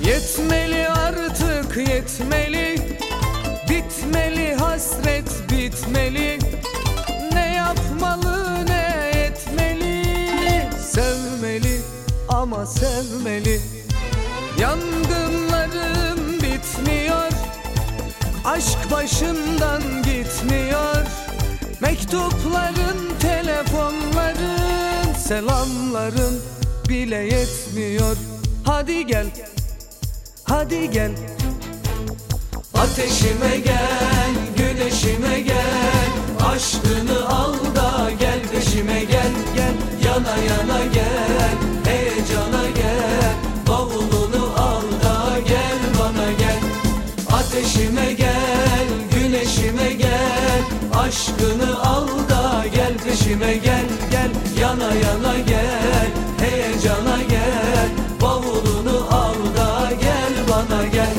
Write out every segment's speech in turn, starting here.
Yetmeli artık yetmeli, bitmeli hasret bitmeli. Ne yapmalı ne etmeli, sevmeli ama sevmeli. Yangınlarım bitmiyor, aşk başımdan gitmiyor. Mektupların, telefonların, selamların bile yetmiyor. Hadi gel, hadi gel. Ateşime gel, güneşime gel. Aşkını al da gel peşime gel, gel. Yana yana gel, heyecana gel. Bavulunu al da gel bana gel. Ateşime gel, güneşime gel. Aşkını al da gel peşime gel, gel. Yana yana gel, heyecana gel. Bavulunu al da gel bana gel.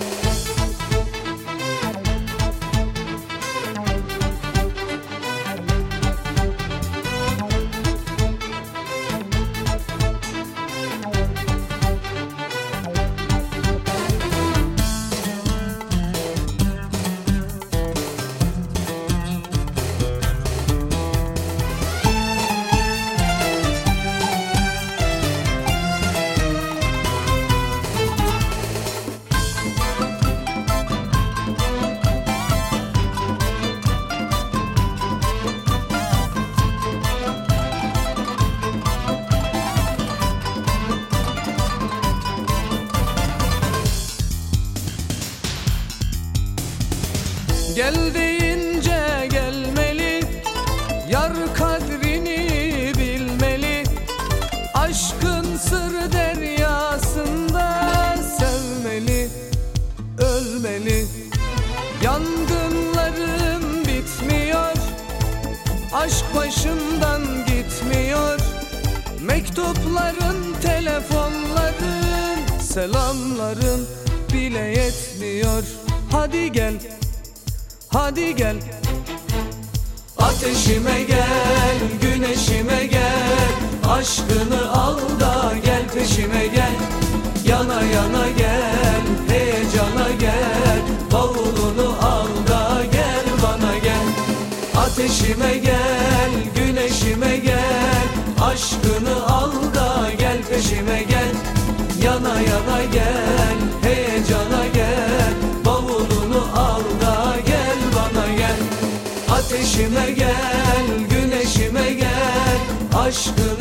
Gel deyince gelmeli, yar kadrini bilmeli. Aşkın sır deryasında sevmeli, ölmeli. Yangınlarım bitmiyor, aşk başımdan gitmiyor. Mektupların, telefonların, selamların bile yetmiyor. Hadi gel, hadi gel. Ateşime gel, güneşime gel. Aşkını al da gel peşime gel. Yana yana gel, heyecana gel. Bavulunu al da gel bana gel. Ateşime gel, güneşime gel. Aşkını al da gel peşime gel. Yana yana gel, heyecana gel. Bavulunu al da gel bana gel. Ateşime gel, güneşime gel. Aşkını